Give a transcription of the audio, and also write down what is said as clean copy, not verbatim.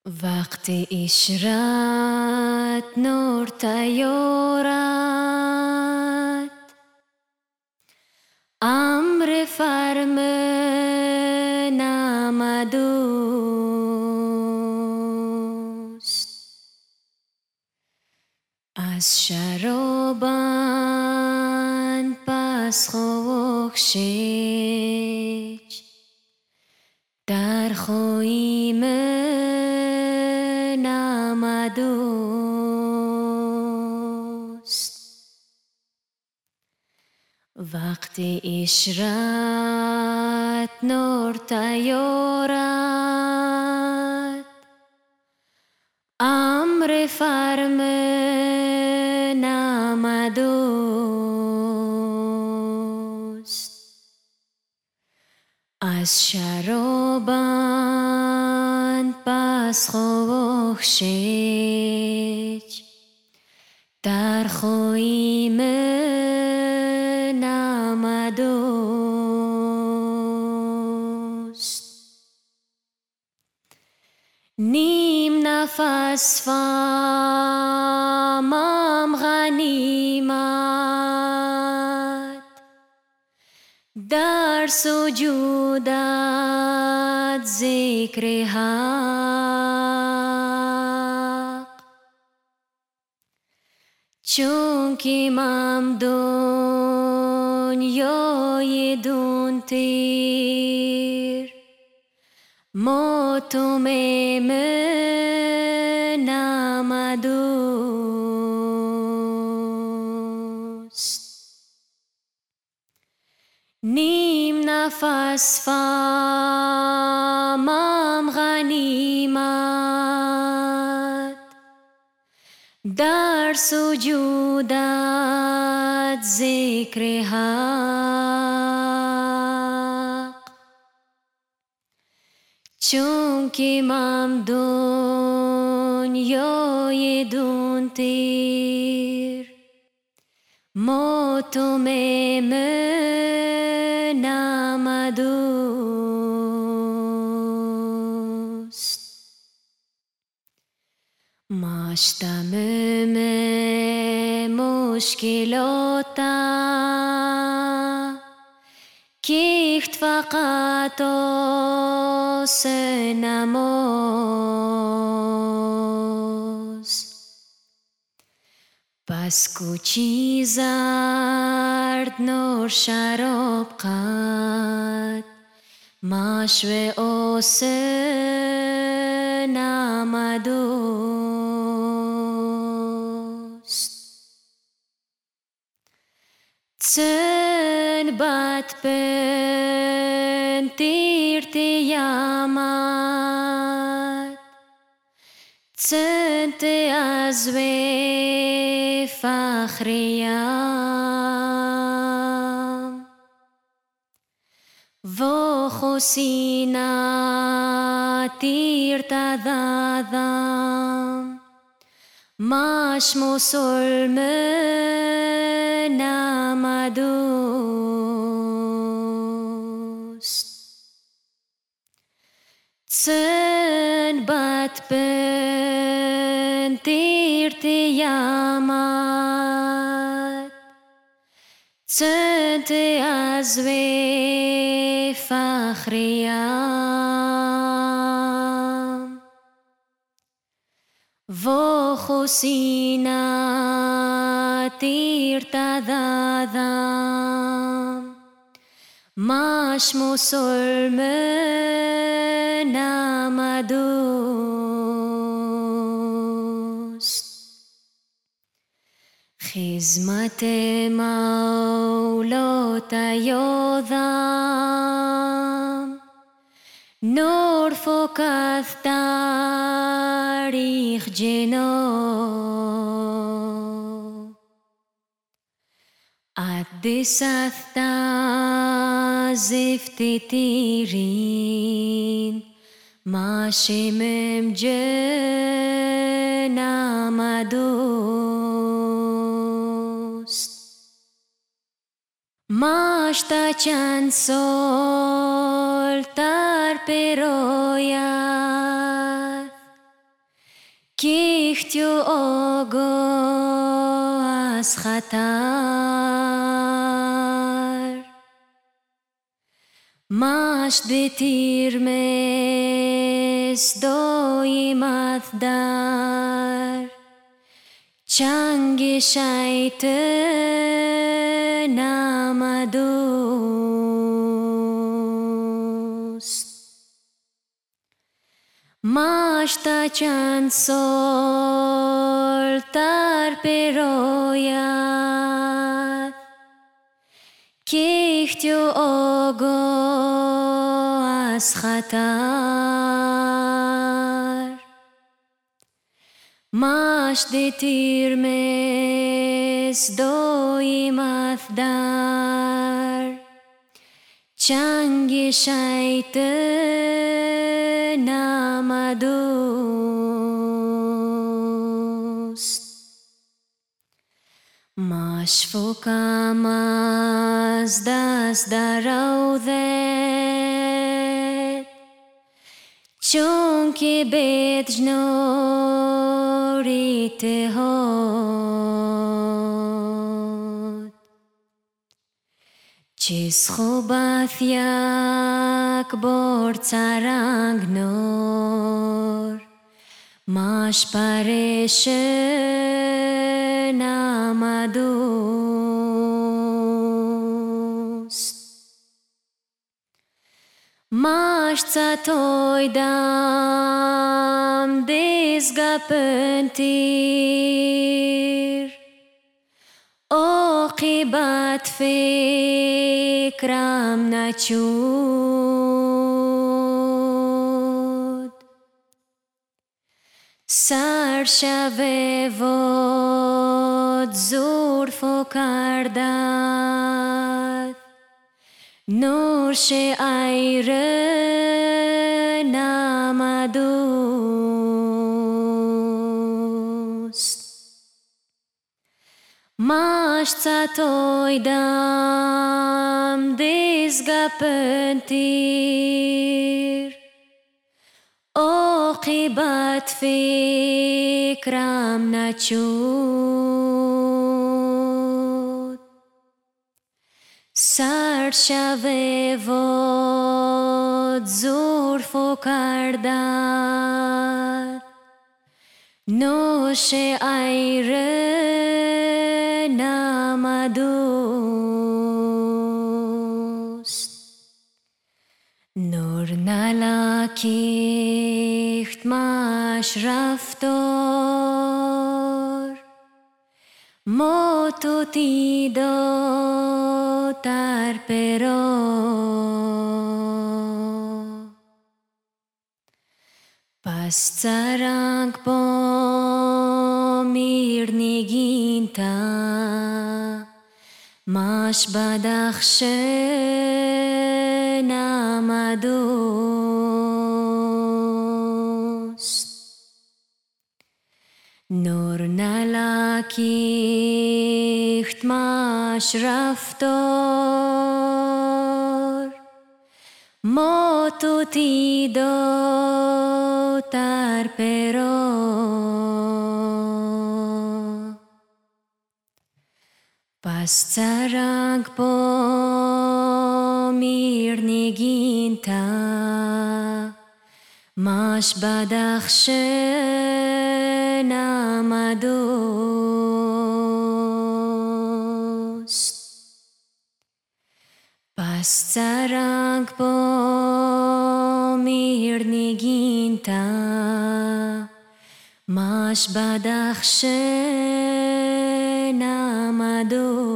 وقتی اشرت نور تیارت امر فرمان آمدوست. از شرابان پس خوشش در خوی من آمدوست. وقتی اشرت نور تیارت امر فرمان آمدوست. از شرابان پس خوشش در خوی من آمدوست. نیم نفس فهمم غنیمت در سجودت ذکر حق، چون که من دنیای دون تیر مطمئن آمدوست. نیم نفس فهمم غنیمت در سجودت ذکر حق، چون که من دنیای دون تیر مطمئن آمدوست. مشتمم مشکلاتم کیخت فقط نماز، پس کوچی زرد نور شراب قد مشو آسن آمدوست. تن بد پن تیر تیامد تن تی از وی فخریم و خسینا تیر تدادم مش مسلمان آمدوست. تن بد پن تیر تیامد تن تی از وی فخریم و خسینا تیر تدادم مش مسلمان آمدوست. خدمت مولا تیادم نور فکت تاریخ جناب ادست زفت تیرین ماشمم جن آمدوست. ماشتا چند سال تر پیروید از خطر ماش دتیر مس دایمت در چنگ شیطان آمدوست ماش تا چند سال تر پیروید کیختیو آگاه از خطر ماش دتیر مس دایمت در چنگ شیطان آمدوست ماش فکم از دست درآوید چون که بدجنور اتحاد چیز خوبت یک بار ترنگ نور ماش پریشان آمدوست ماش تایدم دیزگپنتیر عاقبت فکرم نچود سر شوه واد زورفو کردد نورش ایرن آمدوست ماش تایدم دیزگپنتیر عاقبت فکرم نچود سر شوه واد زورفو کردد نوش ایرن آمدوست نور نلکیخت ماش رفتار موتو تیدو تر پیرو پس ترنگ با میرنگین تا ماش بدخشان آمدوست نور نلکیخت ماش رفتار موتو تیدو تر پیرو پس ترنگ با میرنگین تا ماش بدخشان آمدوست پس ترنگ با میرنگین تا ماش بدخشان آمدوست